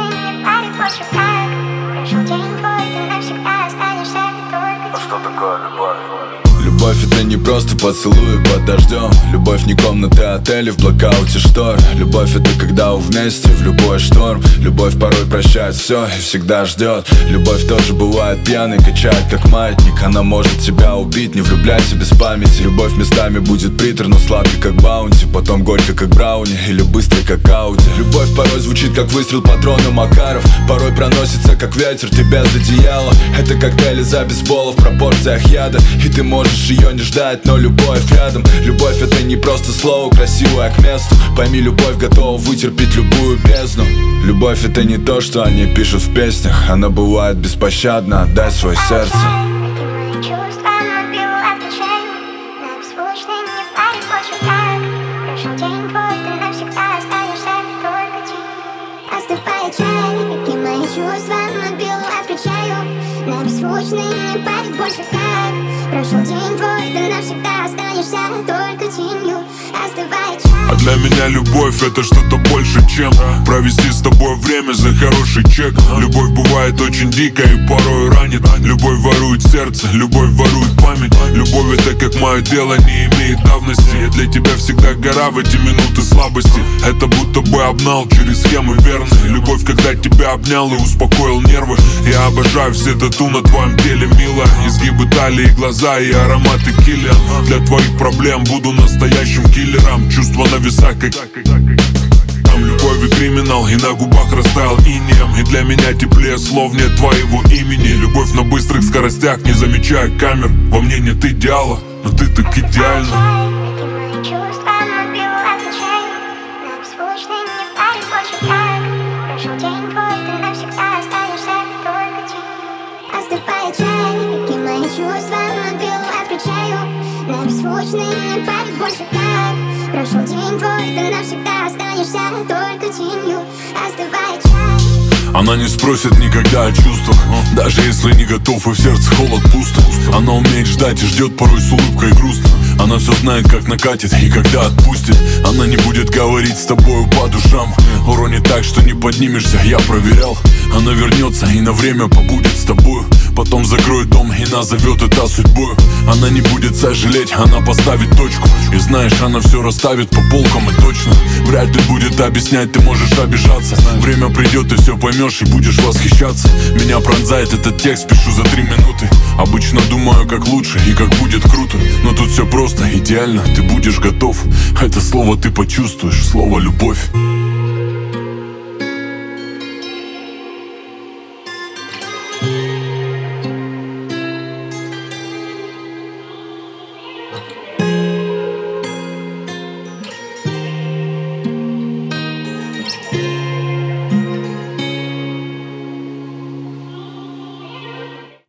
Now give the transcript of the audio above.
не парит больше так. Прошел день твой, ты навсегда останешься только. А что такое любовь? Любовь — это не просто поцелуй под дождем. Любовь не комнаты отелей в блокауте штор. Любовь — это когда вы вместе в любой шторм. Любовь порой прощает все и всегда ждет. Любовь тоже бывает пьяной, качает как маятник. Она может тебя убить, не влюбляйся без памяти. Любовь местами будет приторно сладкой, как баунти, потом горько, как брауни, или быстрой, как ауди. Любовь порой звучит, как выстрел патрона Макаров. Порой проносится, как ветер, ты без одеяла. Это коктейли за бейсбола в пропорциях яда. И ты можешь ее не ждать, но любовь рядом. Любовь — это не просто слово, красивое к месту. Пойми, любовь готова вытерпеть любую бездну. Любовь — это не то, что они пишут в песнях. Она бывает беспощадна, отдай свое сердце. Какие мои чувства, мобилу отключаю. На беззвучный не парит больше так. Прошел день твой, ты навсегда останешься только тенью. Остывает чай, какие мои чувства, мобилу отключаю. На беззвучный не парит больше так. Прошел день твой, ты навсегда останешься только тенью. Остывает чай. А для меня любовь — это что-то больше, чем провести с тобой время за хороший чек. Любовь бывает очень дикая и порой ранит. Любовь ворует сердце, любовь ворует память. Любовь — это как мое дело, не имеет давности. Я для тебя всегда гора в эти минуты слабости. Это будто бы обнал через схемы верные. Любовь, когда тебя обнял и успокоил нервы. Я обожаю все тату на твоем теле, милая. Изгибы талии, глаза и ароматы киллера. Для твоих проблем буду настоящим киллером. Чувства на весах, как там любовь и криминал. И на губах растаял инеем. И для меня теплее слов нет твоего имени. Любовь на быстрых скоростях, не замечая камер. Во мне нет идеала, но ты так идеальна. Какие мои чувства, мобилу отключаю. На беззвучный не парит больше так. Прошел день твой, ты навсегда останешься только тенью. Остывает чай, какие мои чувства, мобилу отключаю. На беззвучный не парит больше так. Прошел день твой, ты навсегда останешься только тенью. Остывает чай. Она не спросит никогда о чувствах, даже если не готов и в сердце холод пусто. Она умеет ждать и ждет порой с улыбкой грустно. Она все знает, как накатит и когда отпустит. Она не будет говорить с тобою по душам. Уронит так, что не поднимешься, я проверял. Она вернется и на время побудет с тобою. Потом закроет дом и назовет это судьбой. Она не будет сожалеть, она поставит точку. И знаешь, она все расставит по полкам и точно. Вряд ли будет объяснять, ты можешь обижаться. Время придет, ты все поймешь и будешь восхищаться. Меня пронзает этот текст, пишу за 3 минуты. Обычно думаю, как лучше и как будет круто. Но тут все просто, идеально, ты будешь готов. Это слово ты почувствуешь, слово любовь.